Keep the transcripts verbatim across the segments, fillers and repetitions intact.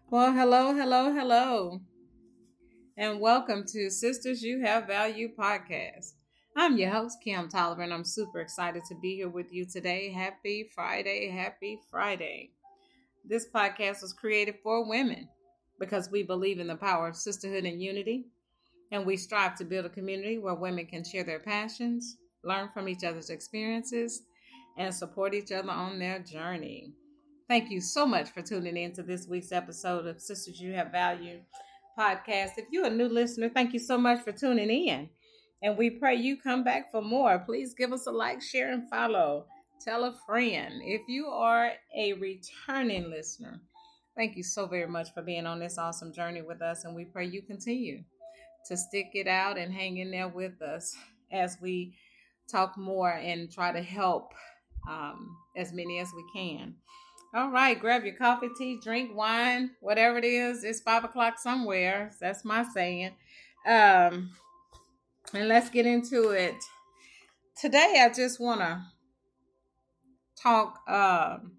Well, hello, hello, hello, and welcome to Sisters You Have Value podcast. I'm your host, Kim Tolliver, and I'm super excited to be here with you today. Happy Friday, happy Friday. This podcast was created for women because we believe in the power of sisterhood and unity, and we strive to build a community where women can share their passions, learn from each other's experiences, and support each other on their journey. Thank you so much for tuning in to this week's episode of Sisters You Have Value podcast. If you're a new listener, thank you so much for tuning in. And we pray you come back for more. Please give us a like, share, and follow. Tell a friend. If you are a returning listener, thank you so very much for being on this awesome journey with us. And we pray you continue to stick it out and hang in there with us as we talk more and try to help um, as many as we can. All right, grab your coffee, tea, drink, wine, whatever it is. It's five o'clock somewhere. That's my saying. Um, and let's get into it. Today, I just want to talk um,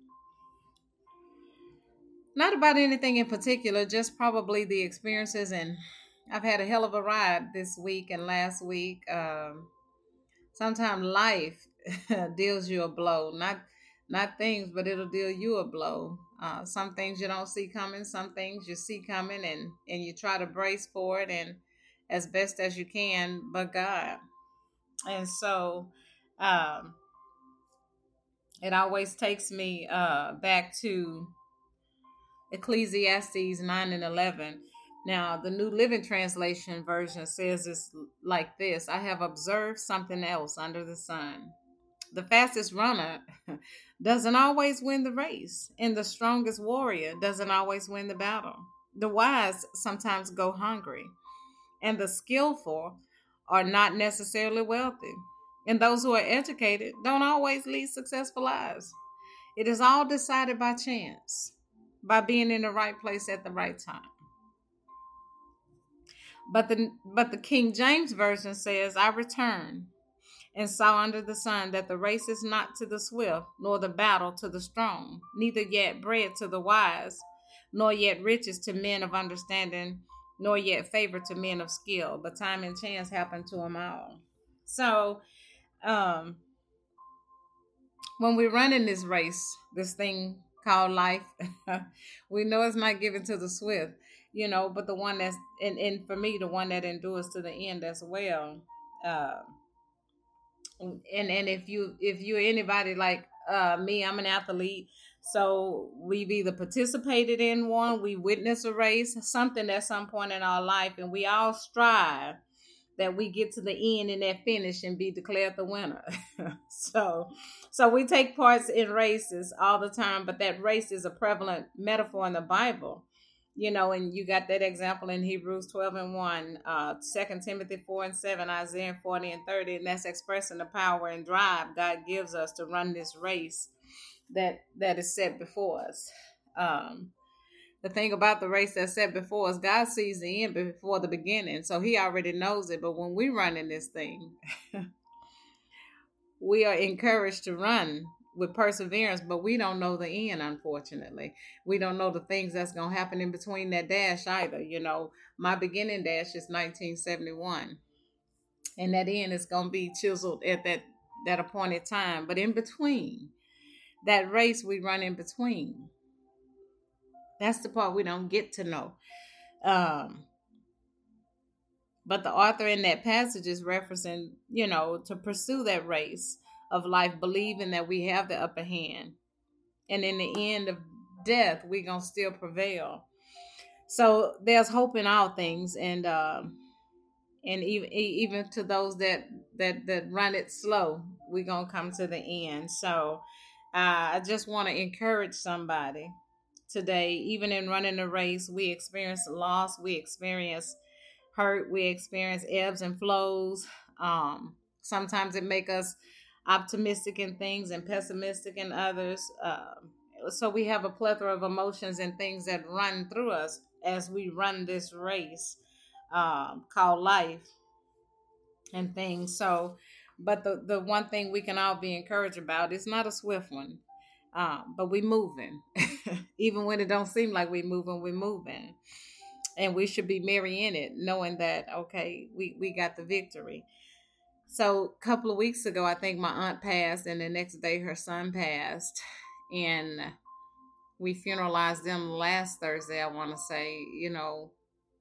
not about anything in particular, just probably the experiences. And I've had a hell of a ride this week and last week. Um, sometimes life deals you a blow, not not things, but it'll deal you a blow. Uh, some things you don't see coming, some things you see coming, and and you try to brace for it and as best as you can, but God. And so um, it always takes me uh, back to Ecclesiastes nine and eleven. Now, the New Living Translation version says it's like this: I have observed something else under the sun. The fastest runner doesn't always win the race, and the strongest warrior doesn't always win the battle. The wise sometimes go hungry, and the skillful are not necessarily wealthy. And those who are educated don't always lead successful lives. It is all decided by chance, by being in the right place at the right time. But the but the King James Version says, I return and saw under the sun that the race is not to the swift, nor the battle to the strong, neither yet bread to the wise, nor yet riches to men of understanding, nor yet favor to men of skill, but time and chance happen to them all. So, um, when we run in this race, this thing called life, we know it's not given to the swift, you know, but the one that's, and, and for me, the one that endures to the end as well. Uh, and and if you if you're anybody like uh me, I'm an athlete, so we've either participated in one, we witnessed a race, something at some point in our life, and we all strive that we get to the end and that finish and be declared the winner. so so we take parts in races all the time, but that race is a prevalent metaphor in the Bible. You know, and you got that example in Hebrews twelve and one, uh, Second Timothy four and seven, Isaiah forty and thirty, and that's expressing the power and drive God gives us to run this race that that is set before us. Um, the thing about the race that's set before us, God sees the end before the beginning, so He already knows it. But when we run in this thing, we are encouraged to run with perseverance, but we don't know the end, unfortunately. We don't know the things that's going to happen in between that dash either. You know, my beginning dash is nineteen seventy-one, and that end is going to be chiseled at that, that appointed time. But in between, that race we run in between, that's the part we don't get to know. Um, but the author in that passage is referencing, you know, to pursue that race of life, believing that we have the upper hand. And in the end of death, we're going to still prevail. So there's hope in all things. And uh, and even even to those that, that, that run it slow, we're going to come to the end. So uh, I just want to encourage somebody today. Even in running a race, we experience loss, we experience hurt, we experience ebbs and flows. Um, sometimes it make us optimistic in things and pessimistic in others. Uh, so we have a plethora of emotions and things that run through us as we run this race um, called life and things. So, but the, the one thing we can all be encouraged about is not a swift one. Um, but we moving. Even when it don't seem like we moving, we moving. And we should be merry in it, knowing that, okay, we, we got the victory. So a couple of weeks ago, I think my aunt passed, and the next day her son passed. And we funeralized them last Thursday, I want to say, you know,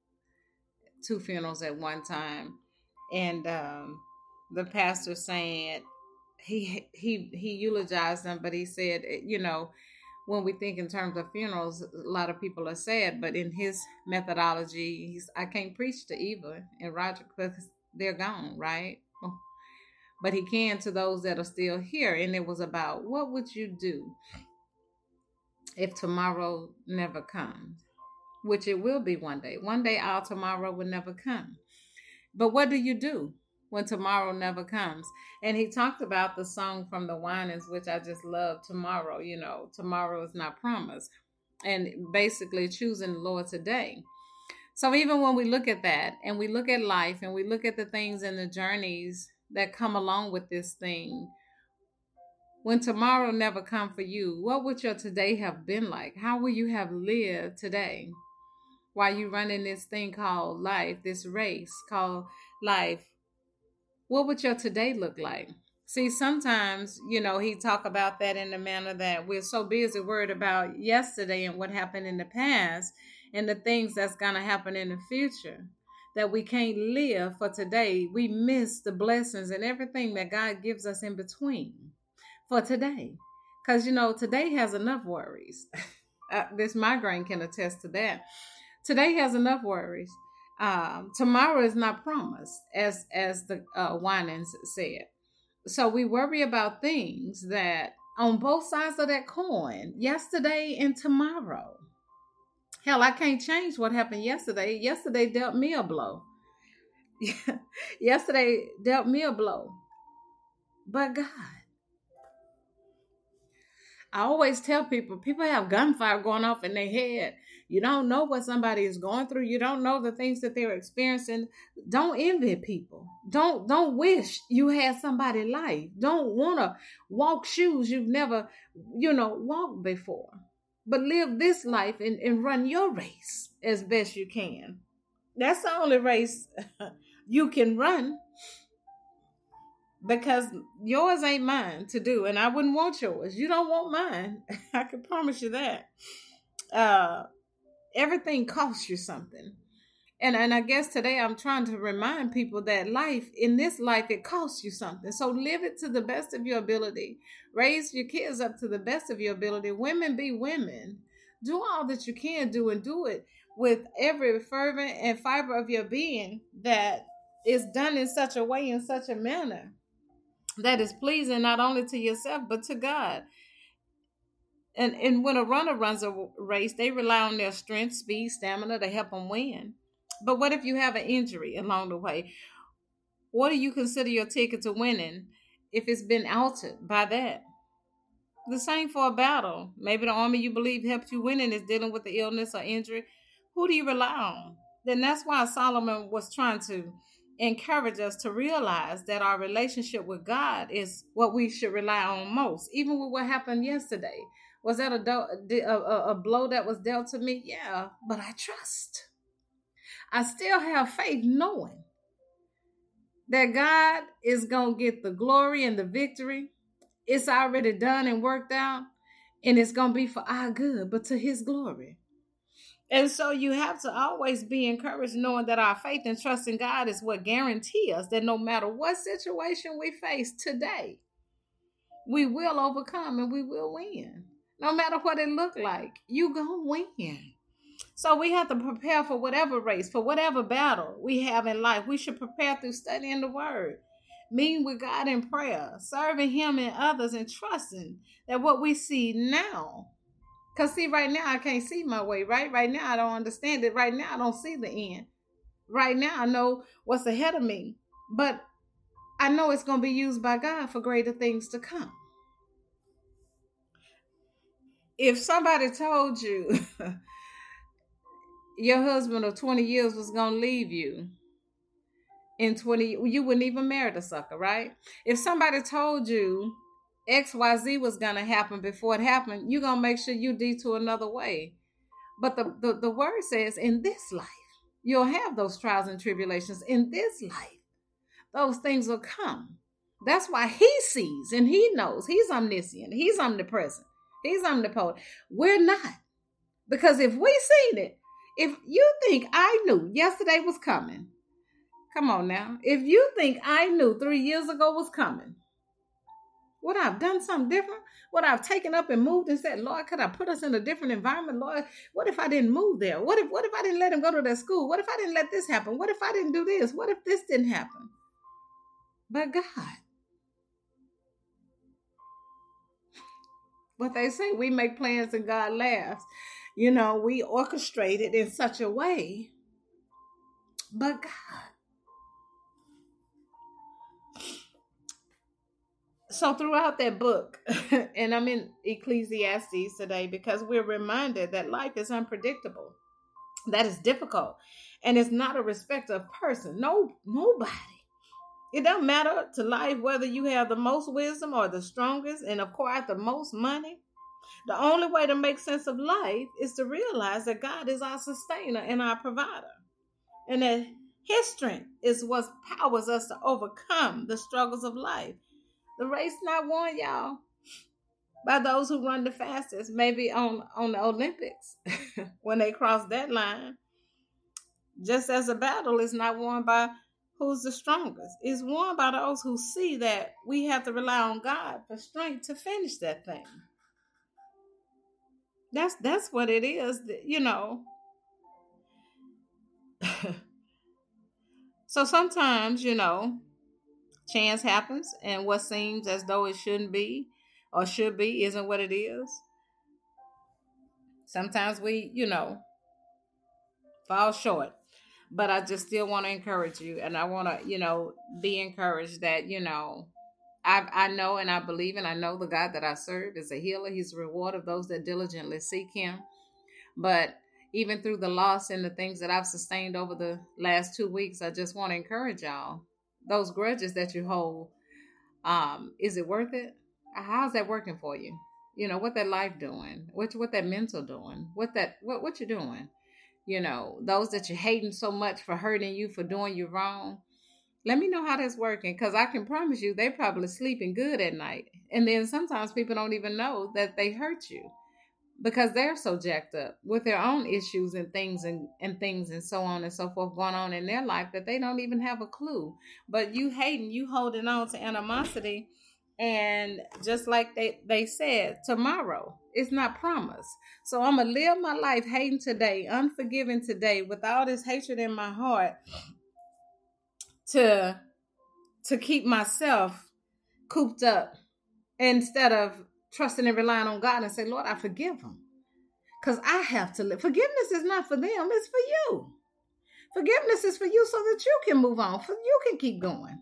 two funerals at one time. And um, the pastor saying, he he he eulogized them, but he said, you know, when we think in terms of funerals, a lot of people are sad, but in his methodology, he's I can't preach to Eva and Roger because they're gone, right? But he can to those that are still here. And it was about, what would you do if tomorrow never comes? Which it will be one day. One day our tomorrow will never come. But what do you do when tomorrow never comes? And he talked about the song from the Winans, which I just love, Tomorrow, you know, tomorrow is not promised. And basically choosing the Lord today. So even when we look at that and we look at life and we look at the things and the journeys that come along with this thing, when tomorrow never come for you, what would your today have been like? How will you have lived today while you running this thing called life, this race called life? What would your today look like? See, sometimes, you know, he talk about that in the manner that we're so busy worried about yesterday and what happened in the past and the things that's going to happen in the future, that we can't live for today. We miss the blessings and everything that God gives us in between for today. Because, you know, today has enough worries. uh, this migraine can attest to that. Today has enough worries. Um, tomorrow is not promised, as as the uh, Winans said. So we worry about things that on both sides of that coin, yesterday and tomorrow. Hell, I can't change what happened yesterday. Yesterday dealt me a blow. Yesterday dealt me a blow. But God. I always tell people, people have gunfire going off in their head. You don't know what somebody is going through. You don't know the things that they're experiencing. Don't envy people. Don't don't wish you had somebody's life. Don't want to walk shoes you've never, you know, walked before. But live this life and, and run your race as best you can. That's the only race you can run. Because yours ain't mine to do, and I wouldn't want yours. You don't want mine. I can promise you that. Uh, everything costs you something. And, and I guess today I'm trying to remind people that life, in this life, it costs you something. So live it to the best of your ability. Raise your kids up to the best of your ability. Women be women. Do all that you can do, and do it with every fervent and fiber of your being that is done in such a way, in such a manner that is pleasing not only to yourself, but to God. And, and when a runner runs a race, they rely on their strength, speed, stamina to help them win. But what if you have an injury along the way? What do you consider your ticket to winning if it's been altered by that? The same for a battle. Maybe the army you believe helped you winning is dealing with the illness or injury. Who do you rely on? Then that's why Solomon was trying to encourage us to realize that our relationship with God is what we should rely on most. Even with what happened yesterday. Was that a, do- a, a, a blow that was dealt to me? Yeah, but I trust. I still have faith knowing that God is going to get the glory and the victory. It's already done and worked out, and it's going to be for our good, but to his glory. And so you have to always be encouraged knowing that our faith and trust in God is what guarantees us that no matter what situation we face today, we will overcome and we will win. No matter what it look like, you gonna win. So we have to prepare for whatever race, for whatever battle we have in life. We should prepare through studying the word, meeting with God in prayer, serving him and others, and trusting that what we see now. Because see, right now, I can't see my way, right? Right now, I don't understand it. Right now, I don't see the end. Right now, I know what's ahead of me. But I know it's going to be used by God for greater things to come. If somebody told you your husband of twenty years was going to leave you in twenty, you wouldn't even marry the sucker, right? If somebody told you X Y Z was going to happen before it happened, you're going to make sure you detour another way. But the, the, the word says in this life, you'll have those trials and tribulations. In this life, those things will come. That's why he sees and he knows. He's omniscient. He's omnipresent. He's omnipotent. We're not. Because if we seen it, if you think I knew yesterday was coming, come on now. If you think I knew three years ago was coming, would I have done something different? Would I have taken up and moved and said, Lord, could I put us in a different environment? Lord, what if I didn't move there? What if, what if I didn't let him go to that school? What if I didn't let this happen? What if I didn't do this? What if this didn't happen? But God. What they say, we make plans and God laughs. You know, we orchestrate it in such a way. But God. So throughout that book, and I'm in Ecclesiastes today because we're reminded that life is unpredictable, that is difficult, and it's not a respecter of person. No, nobody. It doesn't matter to life whether you have the most wisdom or the strongest and acquire the most money. The only way to make sense of life is to realize that God is our sustainer and our provider, and that his strength is what powers us to overcome the struggles of life. The race not won, y'all, by those who run the fastest, maybe on, on the Olympics when they cross that line. Just as a battle is not won by who's the strongest. It's won by those who see that we have to rely on God for strength to finish that thing. That's that's what it is, you know. So sometimes, you know, chance happens and what seems as though it shouldn't be or should be isn't what it is. Sometimes we, you know, fall short. But I just still want to encourage you, and I want to, you know, be encouraged that, you know, I I know and I believe and I know the God that I serve is a healer. He's a reward of those that diligently seek him. But even through the loss and the things that I've sustained over the last two weeks, I just want to encourage y'all. Those grudges that you hold, um, is it worth it? How's that working for you? You know, what that life doing? What what that mental doing? What that what what you doing? You know, those that you're hating so much for hurting you, for doing you wrong. Let me know how that's working, because I can promise you they're probably sleeping good at night. And then sometimes people don't even know that they hurt you because they're so jacked up with their own issues and things and, and things and so on and so forth going on in their life that they don't even have a clue. But you hating, you holding on to animosity. And just like they, they said, tomorrow is not promised. So I'm going to live my life hating today, unforgiving today, with all this hatred in my heart to, to keep myself cooped up instead of trusting and relying on God and say, Lord, I forgive them. Because I have to live. Forgiveness is not for them. It's for you. Forgiveness is for you so that you can move on. For you can keep going.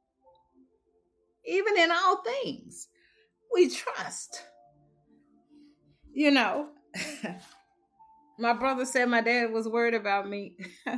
Even in all things, we trust. You know, my brother said my dad was worried about me.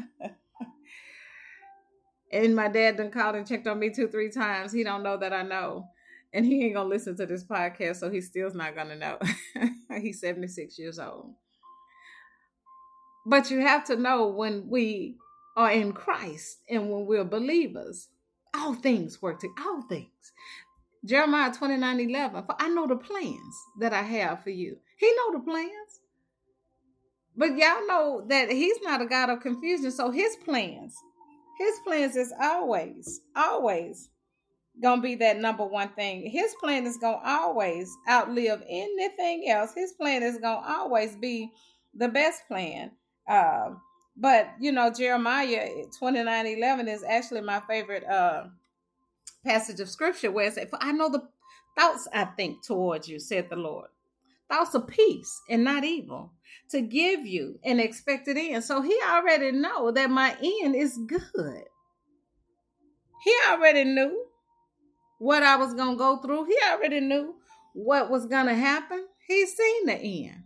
And my dad done called and checked on me two, three times. He don't know that I know. And he ain't going to listen to this podcast, so he still's not going to know. He's seventy-six years old. But you have to know when we are in Christ and when we're believers, all things work together. All things. Jeremiah twenty-nine eleven. For I know the plans that I have for you. He know the plans. But y'all know that he's not a God of confusion. So his plans, his plans is always, always going to be that number one thing. His plan is going to always outlive anything else. His plan is going to always be the best plan. Um, but, you know, Jeremiah twenty-nine eleven is actually my favorite uh, passage of scripture where it says, for I know the thoughts I think towards you, said the Lord. Thoughts of peace and not evil, to give you an expected end. So he already know that my end is good. He already knew what I was going to go through. He already knew what was going to happen. He's seen the end.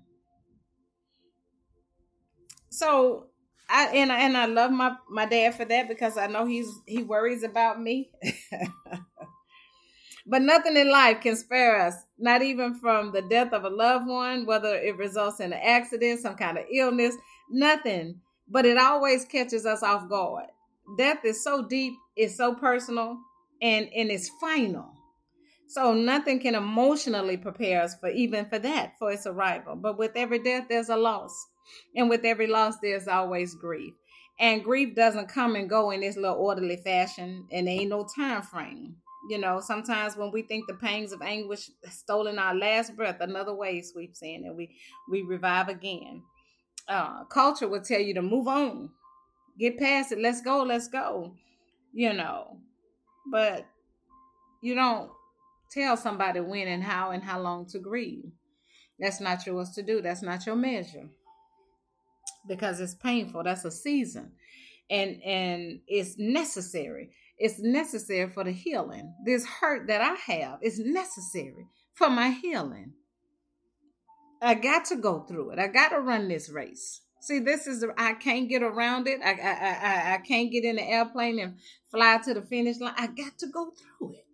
So I and I, and I love my, my dad for that, because I know he's he worries about me. But nothing in life can spare us, not even from the death of a loved one, whether it results in an accident, some kind of illness, nothing. But it always catches us off guard. Death is so deep, it's so personal, and, and it's final. So nothing can emotionally prepare us for even for that, for its arrival. But with every death, there's a loss. And with every loss, there's always grief. And grief doesn't come and go in this little orderly fashion, and there ain't no time frame. You know, sometimes when we think the pangs of anguish stolen our last breath, another wave sweeps in and we, we revive again. Uh, culture will tell you to move on, get past it, let's go, let's go, you know. But you don't tell somebody when and how and how long to grieve. That's not yours to do. That's not your measure. Because it's painful. That's a season. And and it's necessary. It's necessary for the healing. This hurt that I have is necessary for my healing. I got to go through it. I got to run this race. See, this is, I can't get around it. I, I, I, I can't get in the airplane and fly to the finish line. I got to go through it.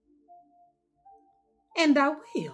And I will.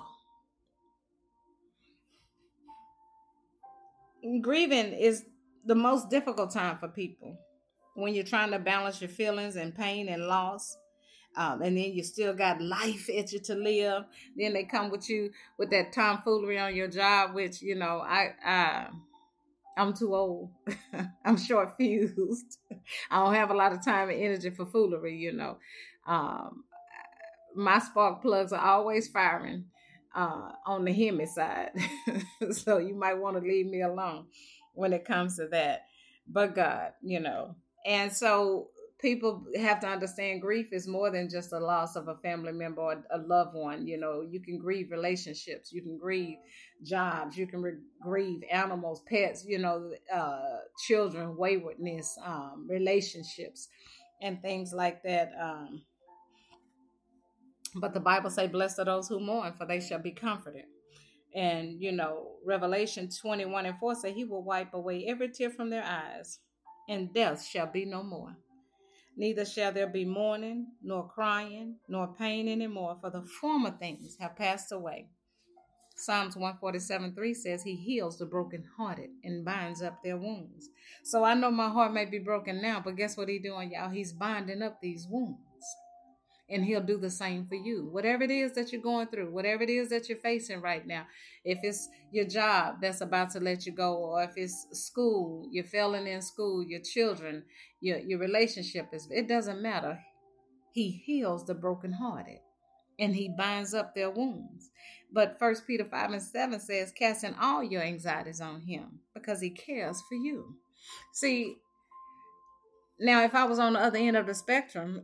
Grieving is the most difficult time for people when you're trying to balance your feelings and pain and loss. Um, and then you still got life at you to live. Then they come with you with that tomfoolery on your job, which, you know, I, I I'm too old. I'm short fused. I don't have a lot of time and energy for foolery, you know. Um, my spark plugs are always firing uh, on the Hemi side. So you might want to leave me alone when it comes to that. But God, you know. And so people have to understand grief is more than just a loss of a family member or a loved one. You know, you can grieve relationships. You can grieve jobs. You can re- grieve animals, pets, you know, uh, children, waywardness, um, relationships, and things like that. Um, but the Bible say, blessed are those who mourn, for they shall be comforted. And, you know, Revelation twenty-one and four say he will wipe away every tear from their eyes, and death shall be no more. Neither shall there be mourning, nor crying, nor pain anymore, for the former things have passed away. Psalms one forty-seven three says he heals the brokenhearted and binds up their wounds. So I know my heart may be broken now, but guess what he's doing, y'all? He's binding up these wounds. And he'll do the same for you. Whatever it is that you're going through, whatever it is that you're facing right now, if it's your job that's about to let you go, or if it's school, you're failing in school, your children, your, your relationship, is, it doesn't matter. He heals the brokenhearted and he binds up their wounds. But First Peter five and seven says, casting all your anxieties on him because he cares for you. See, now if I was on the other end of the spectrum,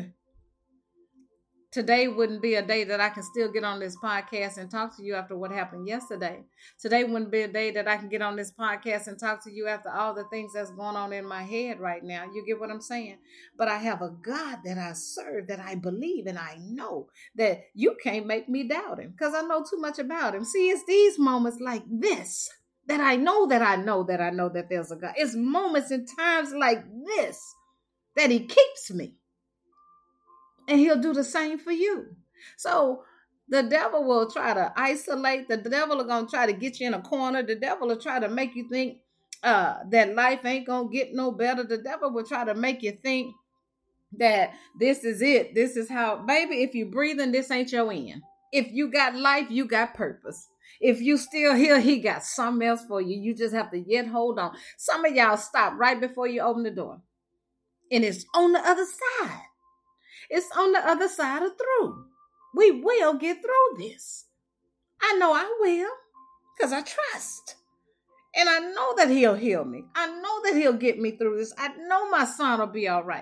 today wouldn't be a day that I can still get on this podcast and talk to you after what happened yesterday. Today wouldn't be a day that I can get on this podcast and talk to you after all the things that's going on in my head right now. You get what I'm saying? But I have a God that I serve, that I believe, and I know that you can't make me doubt him because I know too much about him. See, it's these moments like this that I know that I know that I know that there's a God. It's moments and times like this that he keeps me. And he'll do the same for you. So the devil will try to isolate. The devil is going to try to get you in a corner. The devil will try to make you think uh, that life ain't going to get no better. The devil will try to make you think that this is it. This is how, baby, if you're breathing, this ain't your end. If you got life, you got purpose. If you still here, he got something else for you. You just have to yet hold on. Some of y'all stop right before you open the door. And it's on the other side. It's on the other side of through. We will get through this. I know I will, because I trust. And I know that he'll heal me. I know that he'll get me through this. I know my son will be all right.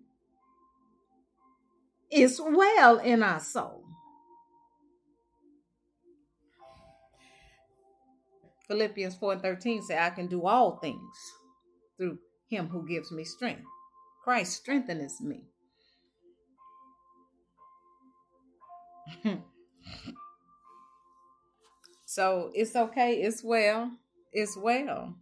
It's well in our soul. Philippians four and thirteen say, I can do all things through him who gives me strength. Christ strengtheneth me. So it's okay. It's well. It's well.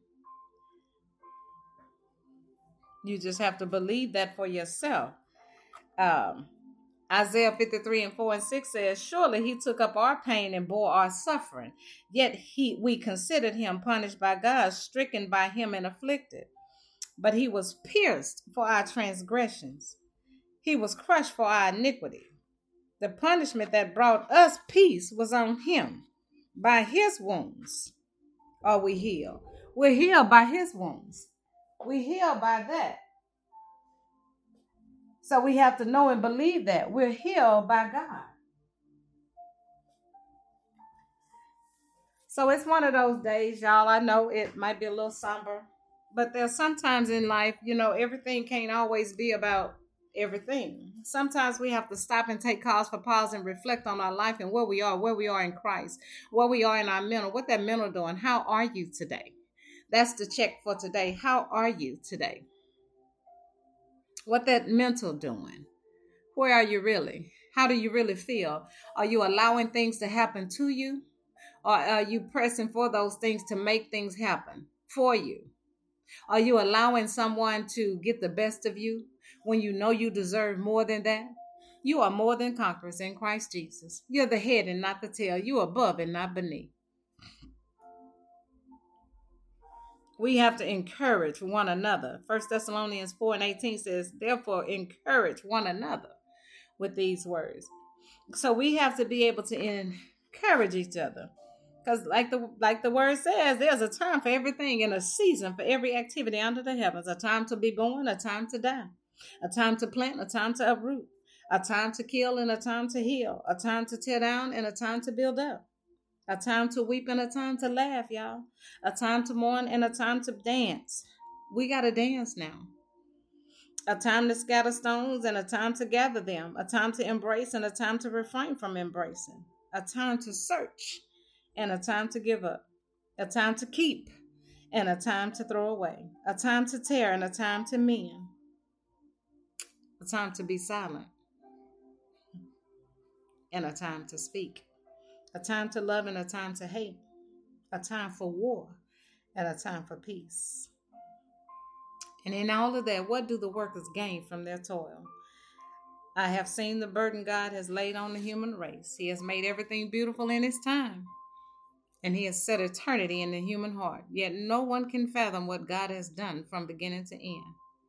You just have to believe that for yourself. Um, Isaiah fifty-three and four and six says, surely he took up our pain and bore our suffering. Yet he we considered him punished by God, stricken by him and afflicted. But he was pierced for our transgressions. He was crushed for our iniquity. The punishment that brought us peace was on him. By his wounds are we healed. We're healed by his wounds. We're healed by that. So we have to know and believe that we're healed by God. So it's one of those days, y'all. I know it might be a little somber, but there's sometimes in life, you know, everything can't always be about everything. Sometimes we have to stop and take cause for pause and reflect on our life and where we are, where we are in Christ, where we are in our mental, what that mental doing. How are you today? That's the check for today. How are you today? What that mental doing? Where are you really? How do you really feel? Are you allowing things to happen to you? Or are you pressing for those things to make things happen for you? Are you allowing someone to get the best of you when you know you deserve more than that? You are more than conquerors in Christ Jesus. You're the head and not the tail. You're above and not beneath. We have to encourage one another. First Thessalonians four and eighteen says, therefore encourage one another with these words. So we have to be able to encourage each other. Because like the like the word says, there's a time for everything and a season for every activity under the heavens. A time to be born, a time to die. A time to plant, a time to uproot. A time to kill and a time to heal. A time to tear down and a time to build up. A time to weep and a time to laugh, y'all. A time to mourn and a time to dance. We got to dance now. A time to scatter stones and a time to gather them. A time to embrace and a time to refrain from embracing. A time to search and a time to give up. A time to keep and a time to throw away. A time to tear and a time to mend. A time to be silent and a time to speak. A time to love and a time to hate. A time for war and a time for peace. And in all of that, what do the workers gain from their toil? I have seen the burden God has laid on the human race. He has made everything beautiful in his time. And he has set eternity in the human heart. Yet no one can fathom what God has done from beginning to end.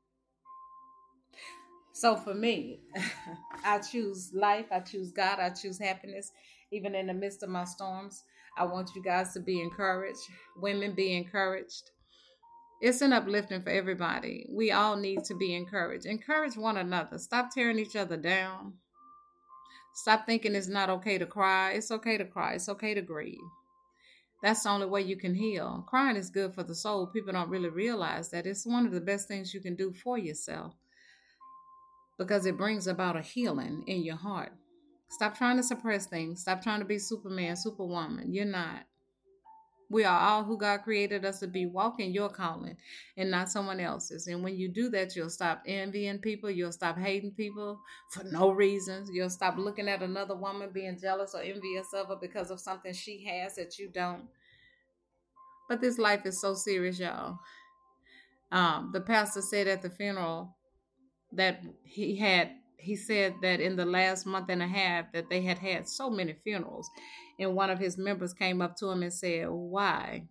So for me, I choose life. I choose God. I choose happiness. Even in the midst of my storms, I want you guys to be encouraged. Women, be encouraged. It's an uplifting for everybody. We all need to be encouraged. Encourage one another. Stop tearing each other down. Stop thinking it's not okay to cry. It's okay to cry. It's okay to grieve. That's the only way you can heal. Crying is good for the soul. People don't really realize that. It's one of the best things you can do for yourself because it brings about a healing in your heart. Stop trying to suppress things. Stop trying to be Superman, Superwoman. You're not. We are all who God created us to be. Walk in your calling and not someone else's. And when you do that, you'll stop envying people. You'll stop hating people for no reasons. You'll stop looking at another woman being jealous or envious of her because of something she has that you don't. But this life is so serious, y'all. Um, the pastor said at the funeral that he had He said that in the last month and a half that they had had so many funerals. And one of his members came up to him and said, why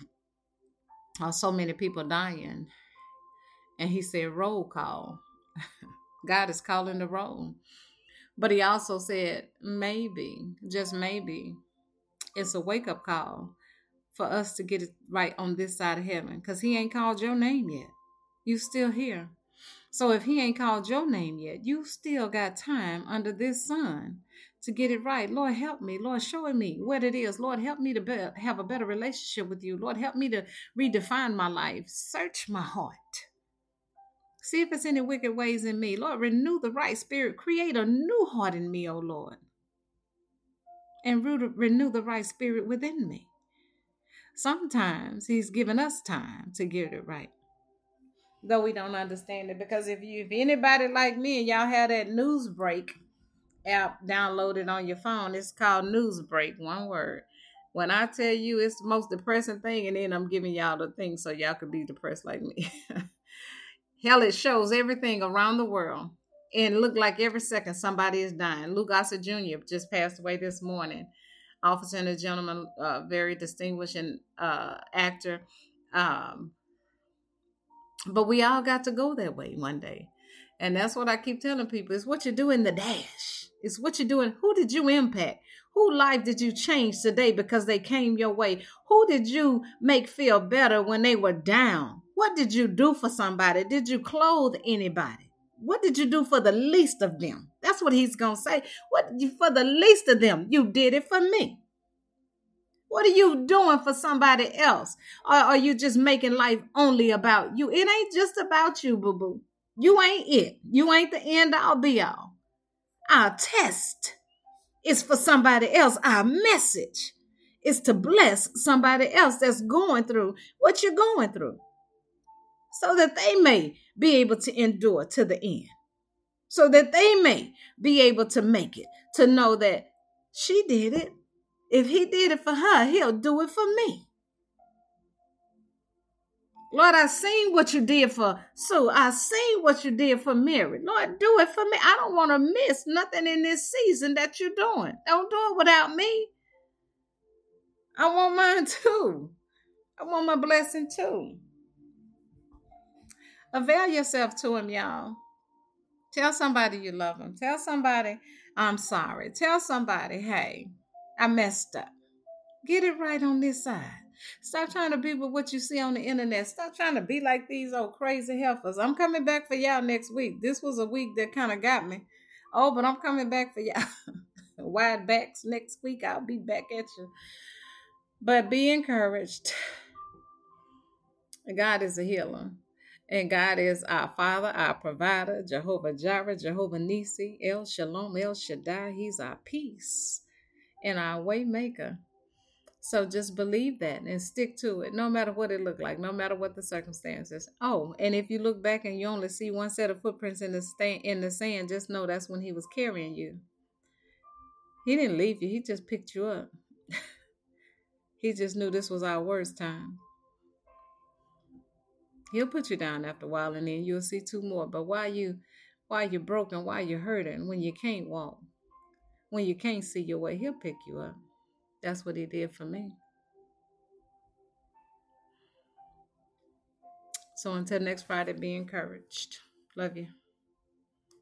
are so many people dying? And he said, roll call. God is calling the roll. But he also said, maybe, just maybe, it's a wake-up call for us to get it right on this side of heaven. Because he ain't called your name yet. You still here. So if he ain't called your name yet, you still got time under this sun to get it right. Lord, help me. Lord, show me what it is. Lord, help me to be, have a better relationship with you. Lord, help me to redefine my life. Search my heart. See if there's any wicked ways in me. Lord, renew the right spirit. Create a new heart in me, O Lord. And renew the right spirit within me. Sometimes he's given us time to get it right. Though we don't understand it, because if you, if anybody like me and y'all have that Newsbreak app downloaded on your phone, it's called Newsbreak, one word. When I tell you it's the most depressing thing, and then I'm giving y'all the thing so y'all could be depressed like me. Hell, it shows everything around the world. and look like every second somebody is dying. Lou Gossett Junior just passed away this morning. Officer and a gentleman, uh, very distinguished and uh, actor. Um, but we all got to go that way one day. And that's what I keep telling people. It's what you do in the dash. It's what you're doing. Who did you impact? Whose life did you change today because they came your way? Who did you make feel better when they were down? What did you do for somebody? Did you clothe anybody? What did you do for the least of them? That's what he's going to say. What did you, for the least of them, you did it for me. What are you doing for somebody else? Or are you just making life only about you? It ain't just about you, boo-boo. You ain't it. You ain't the end all be all. Our test is for somebody else. Our message is to bless somebody else that's going through what you're going through, so that they may be able to endure to the end, so that they may be able to make it, to know that she did it. If he did it for her, he'll do it for me. Lord, I seen what you did for Sue. I seen what you did for Mary. Lord, do it for me. I don't want to miss nothing in this season that you're doing. Don't do it without me. I want mine too. I want my blessing too. Avail yourself to him, y'all. Tell somebody you love them. Tell somebody, I'm sorry. Tell somebody, hey, I messed up. Get it right on this side. Stop trying to be with what you see on the internet. Stop trying to be like these old crazy heifers. I'm coming back for y'all next week. This was a week that kind of got me. Oh, but I'm coming back for y'all. Wide backs next week. I'll be back at you. But be encouraged. God is a healer. And God is our Father, our provider, Jehovah Jireh, Jehovah Nisi, El Shalom, El Shaddai. He's our peace and our way maker. So just believe that and stick to it, no matter what it looked like, no matter what the circumstances. Oh, and if you look back and you only see one set of footprints in the stand, in the sand, just know that's when he was carrying you. He didn't leave you. He just picked you up. He just knew this was our worst time. He'll put you down after a while, and then you'll see two more. But while you, while you're broken, while you're hurting, when you can't walk, when you can't see your way, he'll pick you up. That's what he did for me. So until next Friday, be encouraged. Love you.